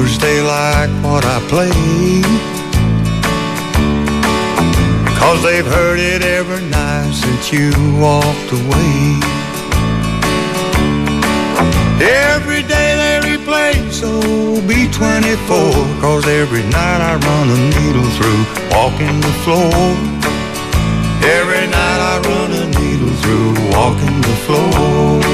neighbors, they like what I play, 'cause they've heard it every night since you walked away. Every day they replay, so be 24, 'cause every night I run a needle through walking the floor. Every night I run a needle through walking the floor.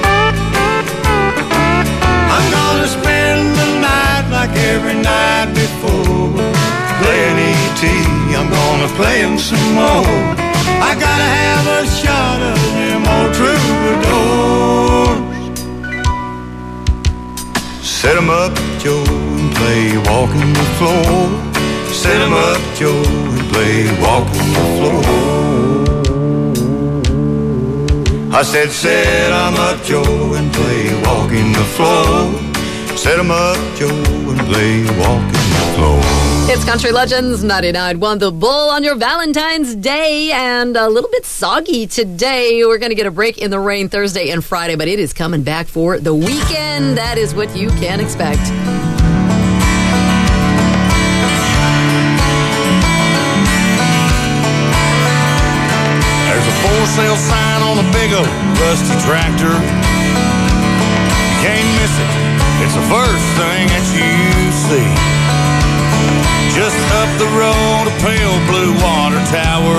I'm gonna spend the night like every night before, playing E.T., I'm gonna play him some more. I gotta have a shot of them old troubadours. Set 'em up, Joe, and play walking the floor. Set 'em up, Joe, and play walking the floor. I said, set 'em up, Joe, and play walking the floor. Set 'em up, Joe, and play walking the floor. It's Country Legends 99.1 The Bull on your Valentine's Day, and a little bit soggy today. We're going to get a break in the rain Thursday and Friday, but it is coming back for the weekend. That is what you can expect. There's a for sale sign on a big old rusty tractor. You can't miss it. It's the first thing that you see. Just up the road, a pale blue water tower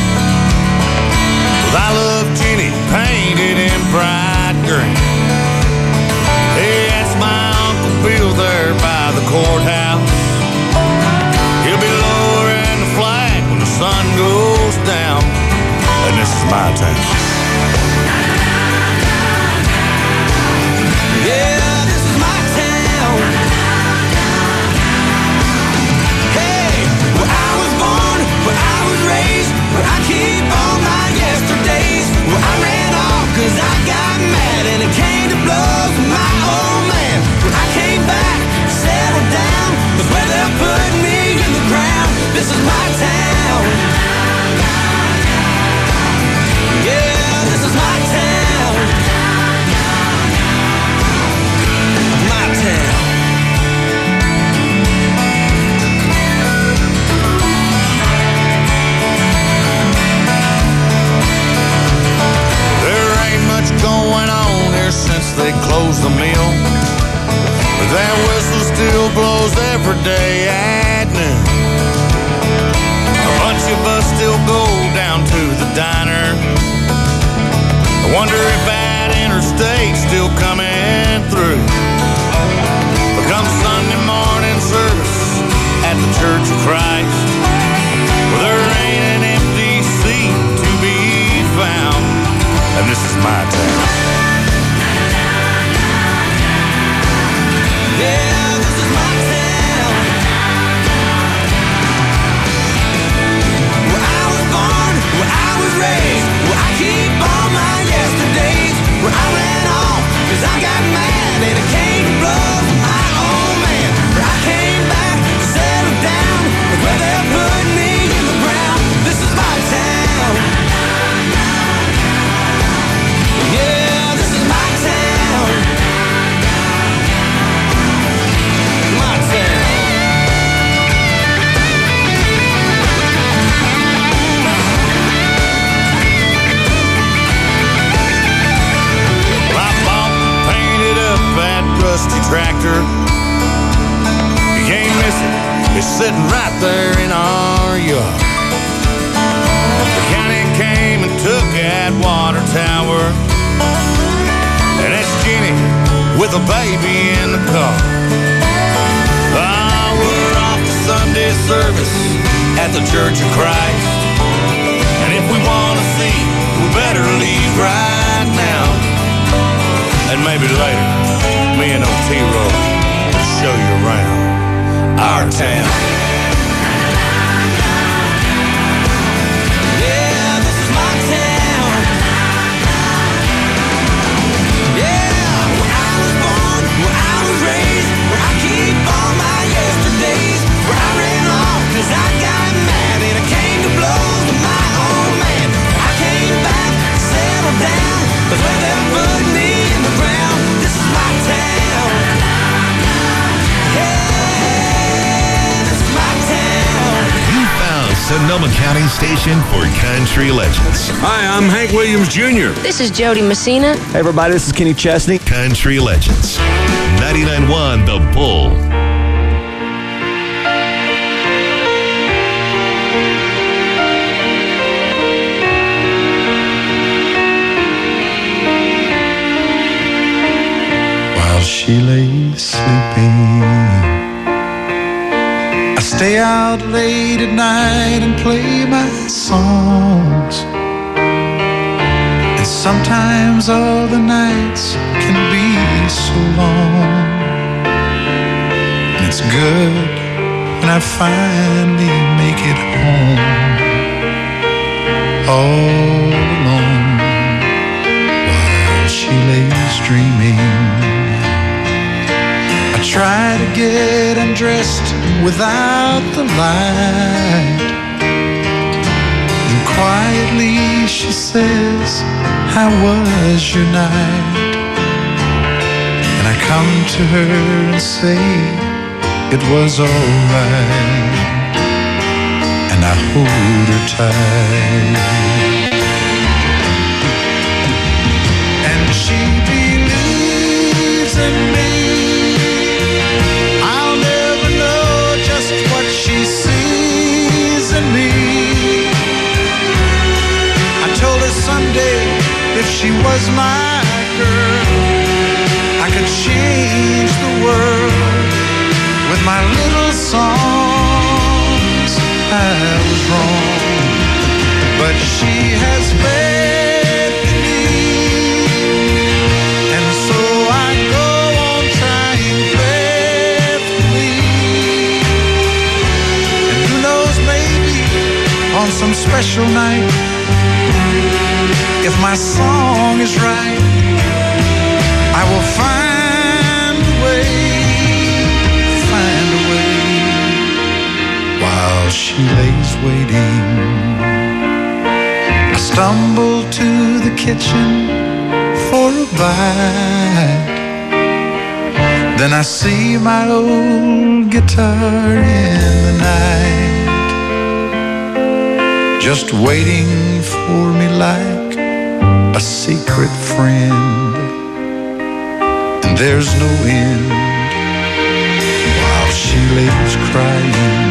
with I Love Jenny painted in bright green. Hey, that's my Uncle Bill there by the courthouse. He'll be lowering the flag when the sun goes down. And this is my town. Yeah, this is my town. Hey, where I was born, where I was raised, where I keep all my yesterdays, where I ran off 'cause I got mad and it came to blows with my old man. When I came back, settled down, that's where they'll put me in the ground. This is my town. Yeah, this is my town. My town. There ain't much going on here since they closed the mill, but that whistle still blows every day at noon. A bunch of us still go down to the diner. I wonder if that interstate's still coming through. But come Sunday morning service at the Church of Christ, well, there ain't an empty seat to be found. And this is my town. Yeah, this is my town. Where I was born, where I was raised, where I keep all my yesterdays, where I ran off 'cause I got mad and it came to blows with my old man. Where I came back, settled down, where they'll put me in the ground. This is my town. Yeah, this is my town. My town. Rusty tractor, you can't miss it. It's sitting right there in our yard. The county came and took that water tower, and it's Jenny with a baby in the car. Oh, we're off to Sunday service at the Church of Christ, and if we want to see, we better leave right now. And maybe later, me and Otero will show you around our town. Yeah, this is my town. Yeah, where I was born, where I was raised, where I keep all my yesterdays, where I ran off 'cause I got mad and it came to blows with my old man. I came back, settled down, but where they put me in the ground. This is my town. Yeah. Sonoma County station for country legends. Hi, I'm Hank Williams Jr. This is Jody Messina. Hey, everybody, this is Kenny Chesney. Country legends. 99.1 The Bull. While she lay sleeping, I stay out late at night and play my songs. And sometimes all the nights can be so long. And it's good when I finally make it home, all alone, while she lays dreaming. I try to get undressed without the light, and quietly she says, "How was your night?" And I come to her and say, "It was alright," and I hold her tight. And she believes in me. I'll never know just what she sees in me. I told her someday if she was my girl, I could change the world with my little songs. I was wrong, but she has faith in me, and so I go on trying faithfully. And who knows, maybe on some special night, if my song is right, I will find a way, while she lays waiting. I stumble to the kitchen for a bite. Then I see my old guitar in the night, just waiting for me like a secret friend. And there's no end while she lays crying.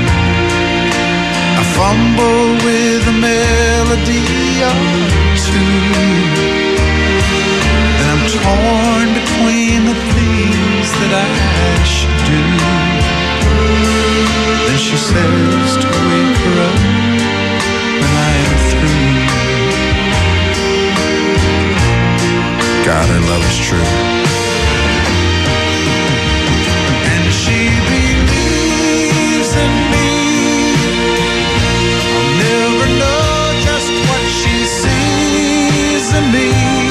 I fumble with a melody or two, and I'm torn between the things that I should do. Then she says to wake her up when I am through. God, her love is true. And she believes in me. I'll never know just what she sees in me.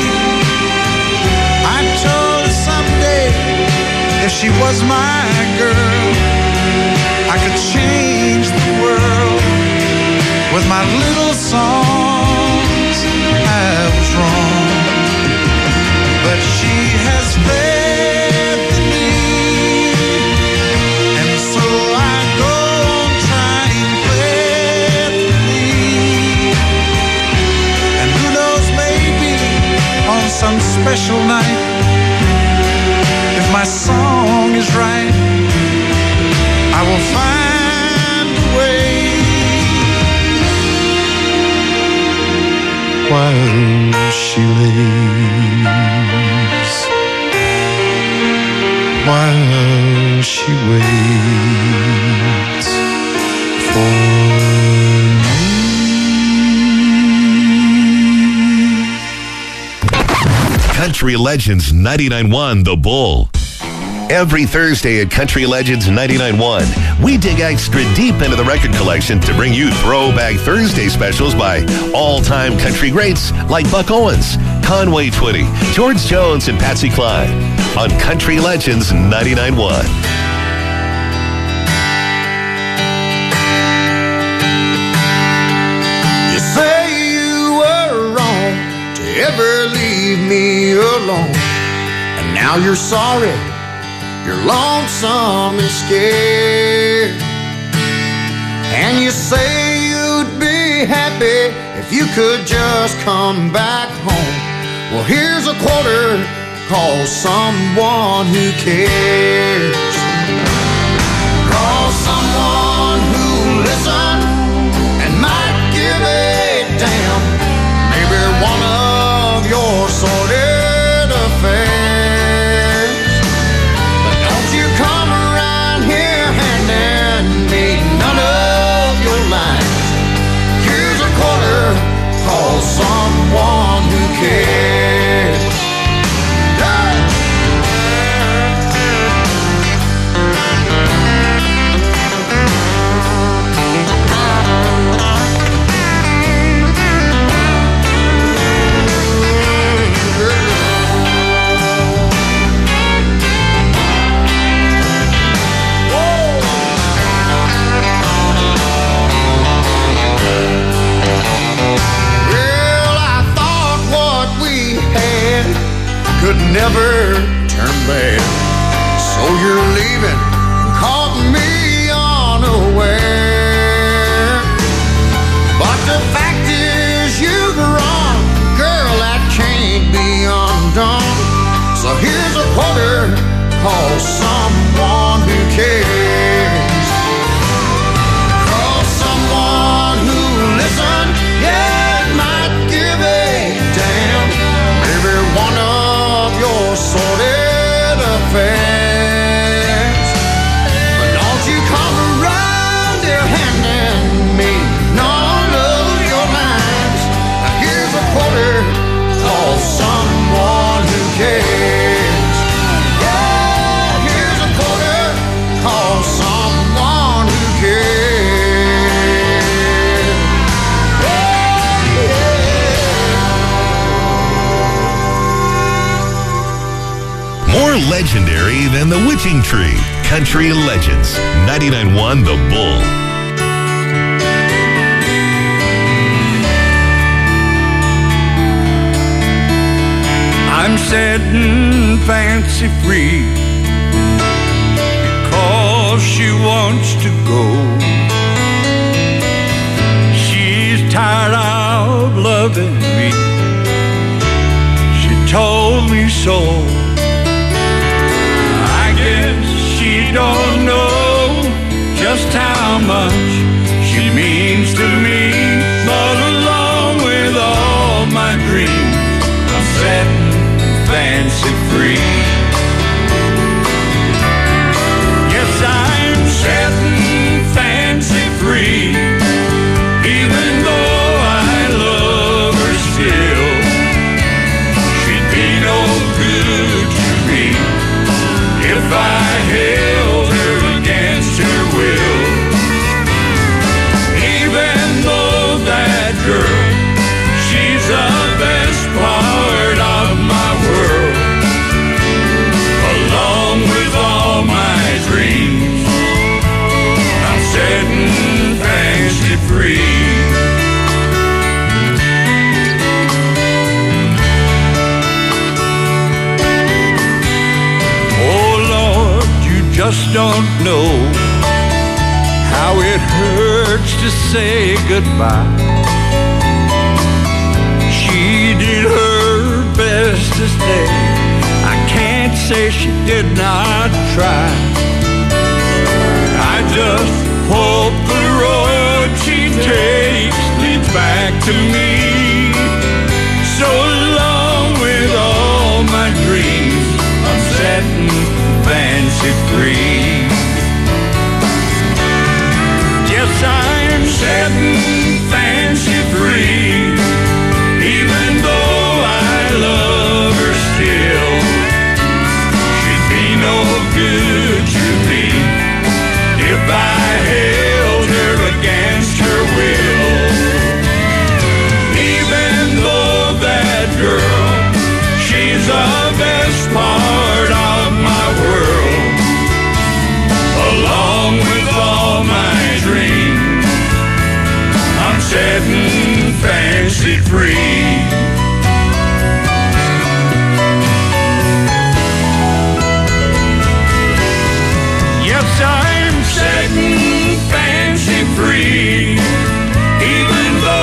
I told her someday if she was my girl, I could change the world with my little songs. I was wrong, but she has faith in me, and so I go on trying faithfully. And who knows, maybe on some special night, if my song is right, I will find a way, while she lays, while she waits for me. Country Legends 99.1 The Bull. Every Thursday at Country Legends 99.1, we dig extra deep into the record collection to bring you Throwback Thursday specials by all-time country greats like Buck Owens, Conway Twitty, George Jones, and Patsy Cline on Country Legends 99.1. You say you were wrong to ever leave me alone, and now you're sorry. You're lonesome and scared, and you say be happy if you could just come back home. Well, here's a quarter, call someone who cares. Call someone who'll listen and might give a damn. Maybe one of your sordid affairs. But don't you come around here handing me none of your lines. Here's a quarter, call someone who cares. Could never turn bad. So you're leaving, caught me unaware. But the fact is you've run, girl, that can't be undone. So here's a quarter, call someone who cares. Call someone who'll listen, yeah, it might give a damn. Maybe one of your sordid affairs. But don't you come around here handing me none of your lines. Now here's a quarter, call someone who cares. Yeah, here's a quarter, call someone who cares. More legendary than the Witching Tree. Country Legends. 99.1 The Bull. I'm setting fancy free because she wants to go. She's tired of loving me. She told me so. She don't know just how much she means to me, but along with all my dreams, I'm setting fancy free. Yes, I'm setting fancy free, even though I love her still. She'd be no good to me if I held her against her will. Even though that girl, she's the best part of my world. Along with all my dreams, I'm setting fancy free. Just don't know how it hurts to say goodbye. She did her best to stay. I can't say she did not try. I just hope the road she takes leads back to me. So along with all my dreams, I'm setting fancy free. Yes, I'm setting fancy free, even though I love her still. She'd be no good to me if I held her against her will. Even though that girl, she's the best part of my world. Along with all my dreams, I'm setting fancy free. Yes, I'm setting fancy free, even though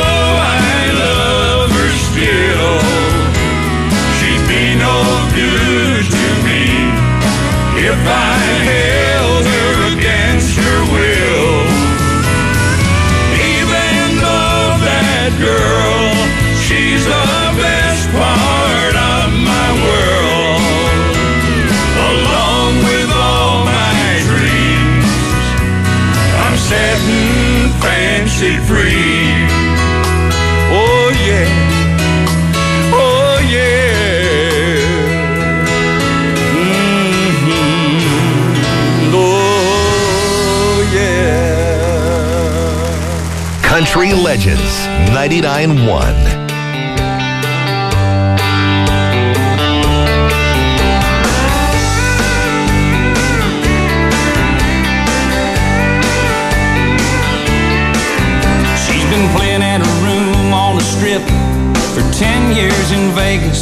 Legends 99.1. Playing at a room on the strip for 10 years in Vegas.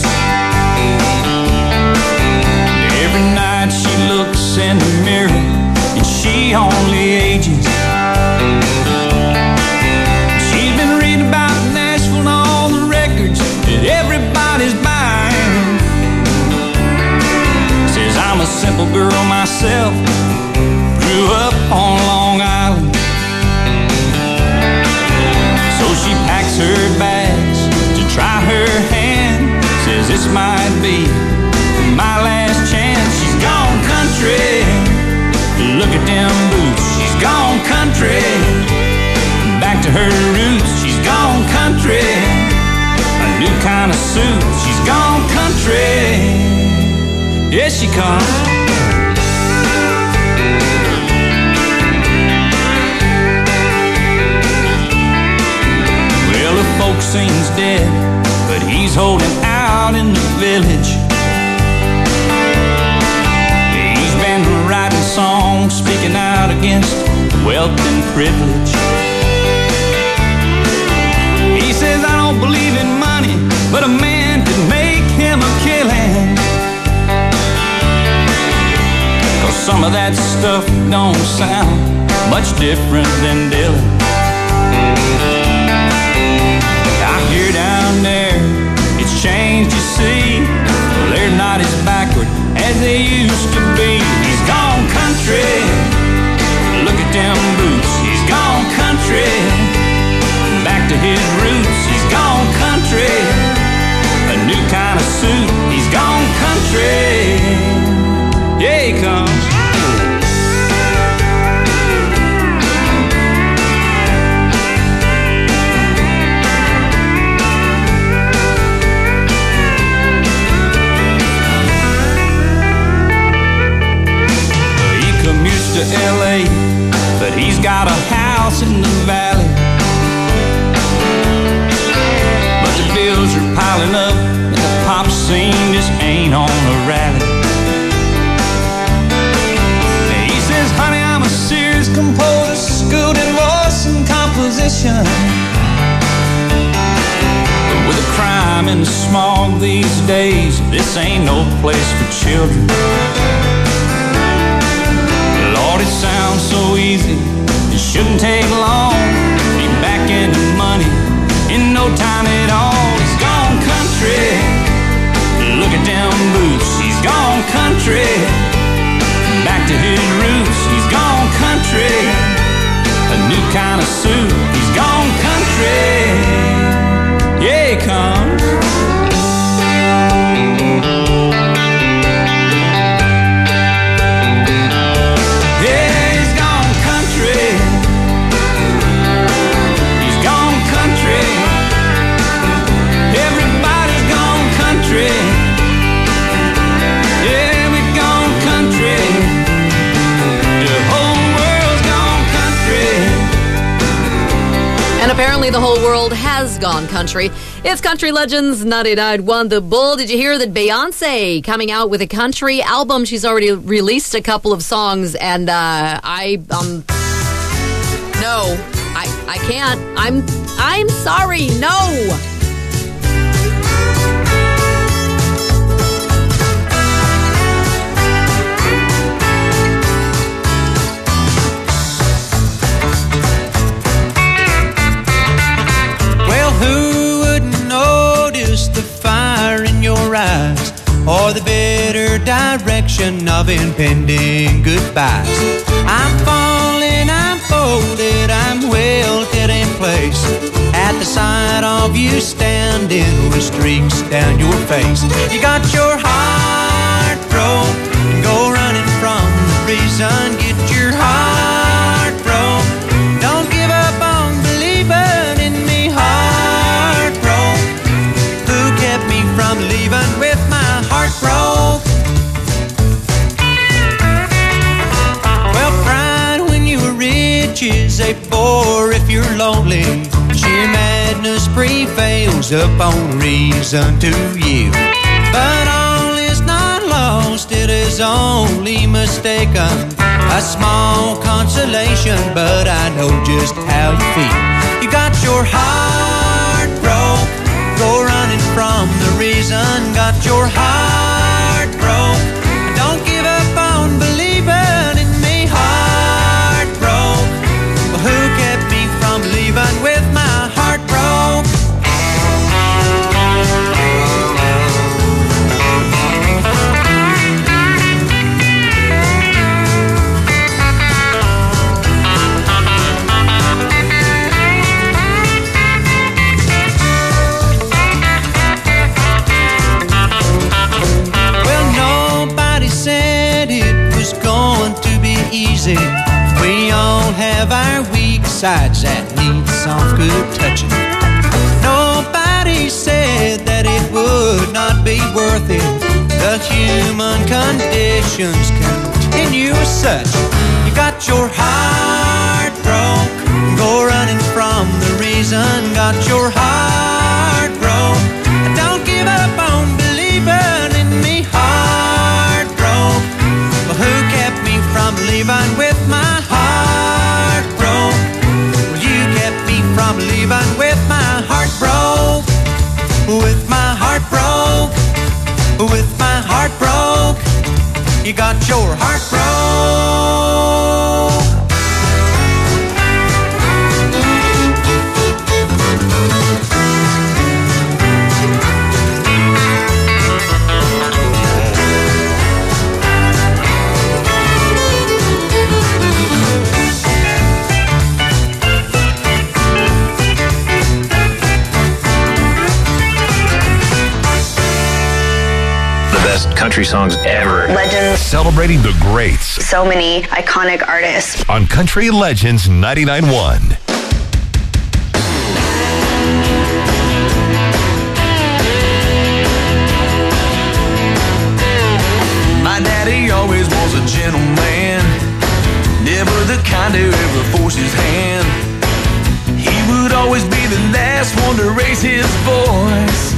Every night she looks in the mirror and she only ages. She's been reading about Nashville and all the records that everybody's buying. Says I'm a simple girl myself, grew up on Long Island. She packs her bags to try her hand. Says this might be my last chance. She's gone country. Look at them boots. She's gone country. Back to her roots. She's gone country. A new kind of suit. She's gone country. Yes, she comes. The folk sings dead, but he's holding out in the village. He's been writing songs, speaking out against wealth and privilege. He says, I don't believe in money, but a man could make him a killing. 'Cause some of that stuff don't sound much different than Dylan. Here down there, it's changed, you see. Well, they're not as backward as they used to be. He's gone country. Look at them boots. He's gone country. Back to his roots. He's gone country. A new kind of suit. He's gone country. Yeah, he comes. To LA, but he's got a house in the valley. But the bills are piling up and the pop scene just ain't on a rally. He says, honey, I'm a serious composer, schooled in voice and composition. But with the crime and the smog these days, this ain't no place for children. Lord, it sounds so easy, it shouldn't take long. Be back in the money in no time at all. He's gone country. Look at them boots. He's gone country. Back to his roots. He's gone country. A new kind of suit. He's gone country. Yeah, he comes. And apparently the whole world has gone country. It's Country Legends 99.1 The Bull. Did you hear that Beyonce coming out with a country album? She's already released a couple of songs, and no, I can't. I'm sorry, no. Who wouldn't notice the fire in your eyes or the bitter direction of impending goodbyes? I'm falling, I'm folded, I'm wilted in place at the sight of you standing with streaks down your face. You got your heart broke and go running from the reason. Get your heart broke. Don't give up on believing in me. Heart broke. Who kept me from leaving with my heart broke? Well, pride when you were rich is a bore if you're lonely. Cheer he fails upon reason to yield. But all is not lost, it is only mistaken. A small consolation, but I know just how you feel. You got your heart broke, go running from the reason. Got your heart broke, don't give up on believing in me. Heart broke, well, who kept me from leaving with my heart broke? Easy. We all have our weak sides that need some good touching. Nobody said that it would not be worth it. The human conditions continue as such. You got your heart broke, go running from the reason. Got your heart broke, don't give up on believing in me. Heart broke, well, who kept me from leaving with my heart broke? Well, you kept me from leaving with my heart broke. With my heart broke. With my heart broke. You got your heart broke. Country songs ever. Legends. Celebrating the greats. So many iconic artists. On Country Legends 99.1. My daddy always was a gentleman, never the kind to ever force his hand. He would always be the last one to raise his voice.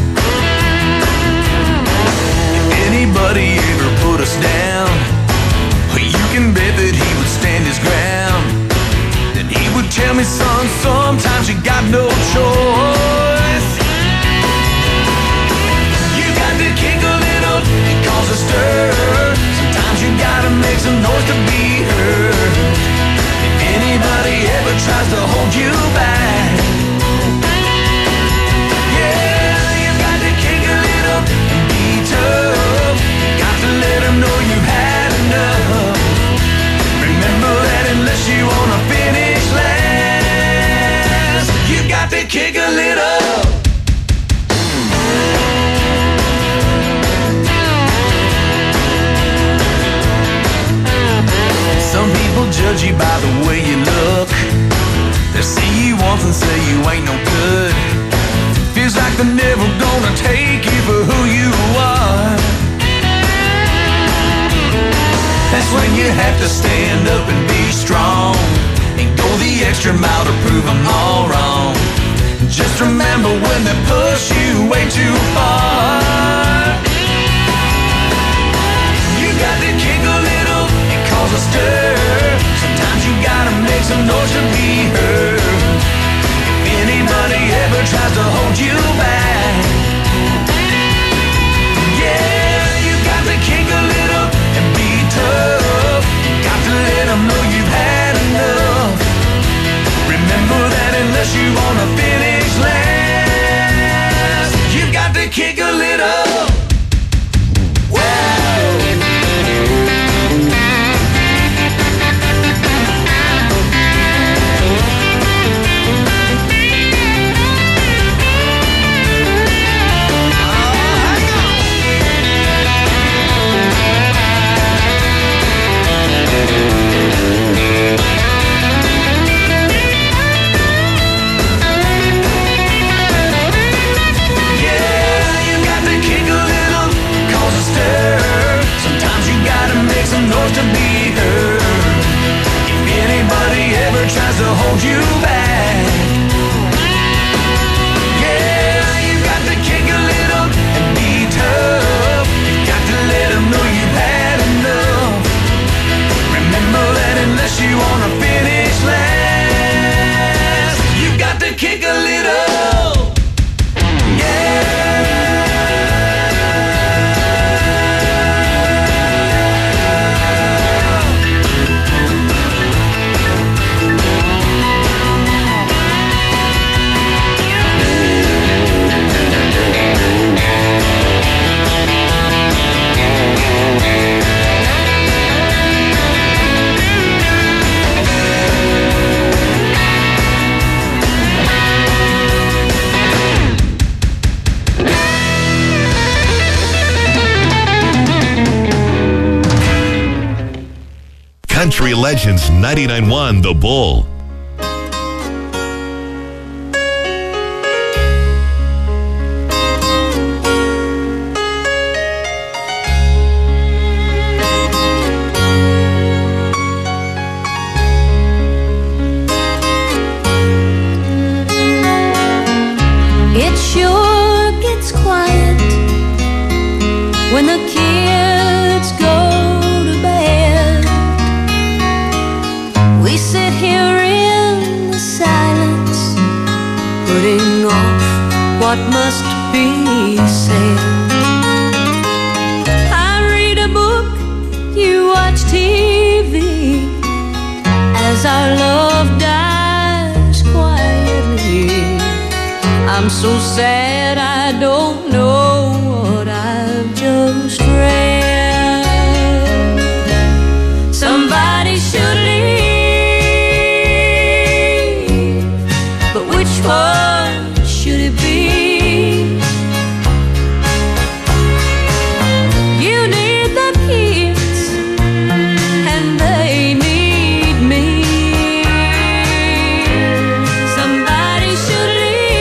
Anybody ever put us down, you can bet that he would stand his ground. Then he would tell me, son, sometimes you got no choice. You got to kick a little and cause a stir. Sometimes you gotta make some noise to be heard. If anybody ever tries to hold you back, yeah, you got to kick a little and be tough. Let them know you had enough. Remember that unless you wanna finish last, you got to kick a little. Some people judge you by the way you look. They see you once and say you ain't no good. Feels like they're never gonna take you for who you are. That's when you have to stand up and be strong and go the extra mile to prove them all wrong. Just remember when they push you way too far, you got to kick a little and cause a stir. Sometimes you gotta make some noise to be heard. If anybody ever tries to hold you back, yeah, you got to kick a little and be tough. Got to let them know you've had enough. Remember that unless you wanna finish last, you've got to kick a little. Whoa. Country Legends 99.1 The Bull. It sure gets quiet when the kids go to bed. We sit here in the silence, putting off what must be said. I read a book, you watch TV, as our love dies quietly. I'm so sad I don't know what I've just read. Somebody should leave, but which one should it be? You need the kids and they need me. Somebody should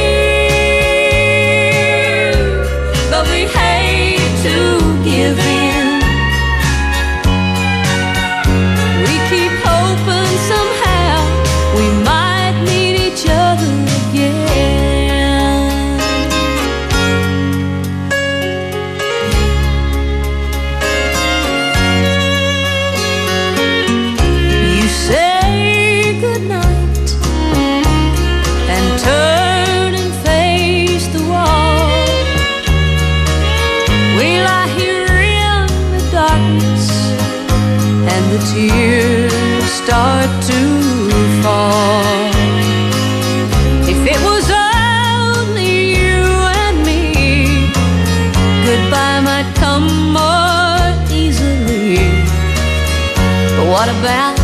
leave, but we hate to give in. We keep hoping somehow we might meet each other again. You say goodnight and turn and face the wall. We lie here in the darkness and the tears start to fall. If it was only you and me, goodbye might come more easily. But what about